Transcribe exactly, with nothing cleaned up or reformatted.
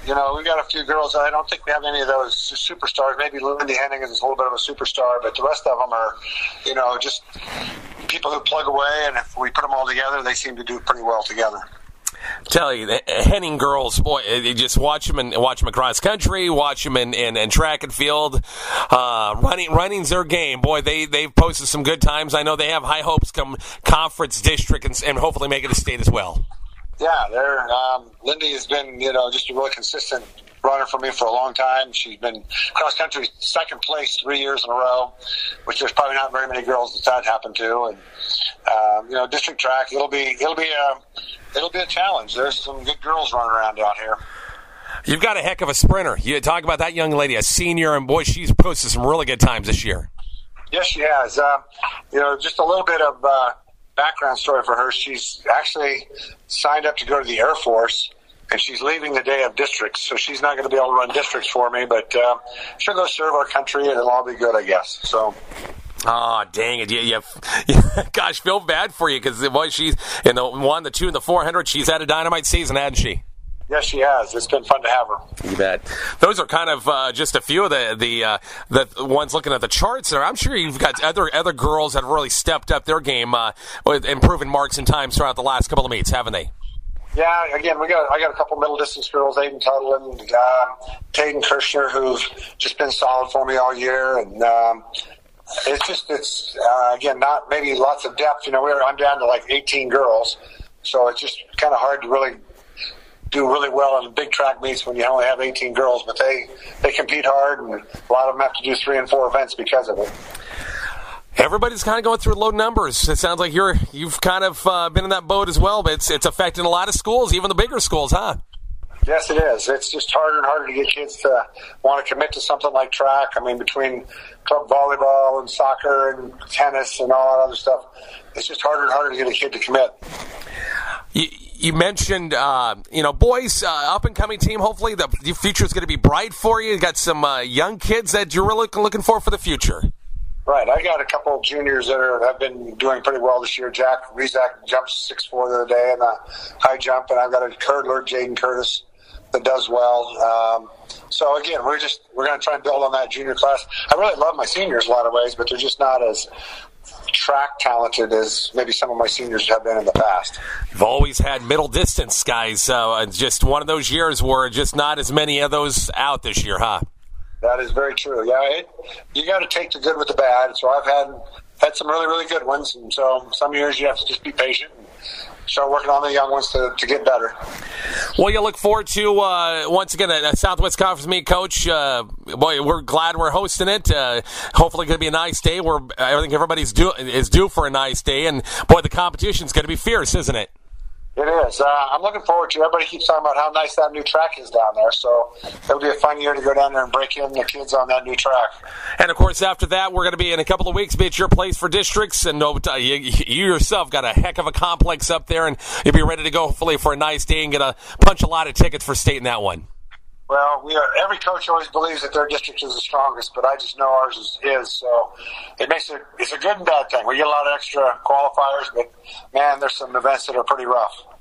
you know, we've got a few girls. I don't think we have any of those superstars. Maybe Lindy Henning is a little bit of a superstar, but the rest of them are, you know, just people who plug away, and if we put them all together, they seem to do pretty well together. Tell you, the Henning girls, boy, you just watch them and watch them across country, watch them in, in, in track and field. Uh, running, running's their game. Boy, they, they've posted some good times. I know they have high hopes come conference district and, and hopefully make it a state as well. Yeah, they're, um, Lindy has been, you know, just a really consistent runner for me for a long time. She's been cross country second place three years in a row, which there's probably not very many girls that that happened to. And um, you know, district track, it'll be it'll be a it'll be a challenge. There's some good girls running around out here. You've got a heck of a sprinter. You talk about that young lady, a senior, and boy, she's posted some really good times this year. Yes, she has. Um, you know, just a little bit of uh, background story for her. She's actually signed up to go to the Air Force. And she's leaving the day of districts, so she's not going to be able to run districts for me. But uh, she'll go serve our country, and it'll all be good, I guess. So, oh, dang it! You, you, you gosh, feel bad for you because boy, she's in the one, the two, and the four hundred. She's had a dynamite season, hasn't she? Yes, she has. It's been fun to have her. You bet. Those are kind of uh, just a few of the the uh, the ones looking at the charts there. I'm sure you've got other other girls that have really stepped up their game uh, with improving marks and times throughout the last couple of meets, haven't they? Yeah, again, we got I got a couple middle distance girls, Aiden Tuttle and um, Tayden Kirshner, who've just been solid for me all year, and um, it's just it's uh, again not maybe lots of depth. You know, we're I'm down to like eighteen girls, so it's just kind of hard to really do really well in big track meets when you only have eighteen girls. But they they compete hard, and a lot of them have to do three and four events because of it. Everybody's kind of going through low numbers. It sounds like you're you've kind of uh, been in that boat as well, but it's it's affecting a lot of schools, even the bigger schools, huh? Yes, it is. It's just harder and harder to get kids to want to commit to something like track. I mean, between club volleyball and soccer and tennis and all that other stuff, it's just harder and harder to get a kid to commit. You, you mentioned, uh, you know, boys, uh, up-and-coming team. Hopefully the future is going to be bright for you. You got some uh, young kids that you're really looking for for the future. Right. I got a couple of juniors that are, have been doing pretty well this year. Jack Rizak jumped six four the other day in the high jump, and I've got a curdler, Jaden Curtis, that does well. Um, so, again, we're just we're going to try and build on that junior class. I really love my seniors in a lot of ways, but they're just not as track talented as maybe some of my seniors have been in the past. You've always had middle distance guys. So uh, just one of those years where just not as many of those out this year, huh? That is very true. Yeah, it, you got to take the good with the bad. So I've had had some really, really good ones, and so some years you have to just be patient and start working on the young ones to, to get better. Well, you look forward to uh, once again a Southwest Conference meet, Coach. Uh, boy, we're glad we're hosting it. Uh, hopefully, going to be a nice day. Where I think everybody's due is due for a nice day, and boy, the competition's going to be fierce, isn't it? It is. Uh, I'm looking forward to it. Everybody keeps talking about how nice that new track is down there. So it'll be a fun year to go down there and break in the kids on that new track. And, of course, after that, we're going to be in a couple of weeks, be at your place for districts. And uh, you, you yourself got a heck of a complex up there, and you'll be ready to go hopefully for a nice day and get a punch a lot of tickets for state in that one. Well, we are. Every coach always believes that their district is the strongest, but I just know ours is. is so it makes it. It's a good and bad thing. We get a lot of extra qualifiers, but man, there's some events that are pretty rough.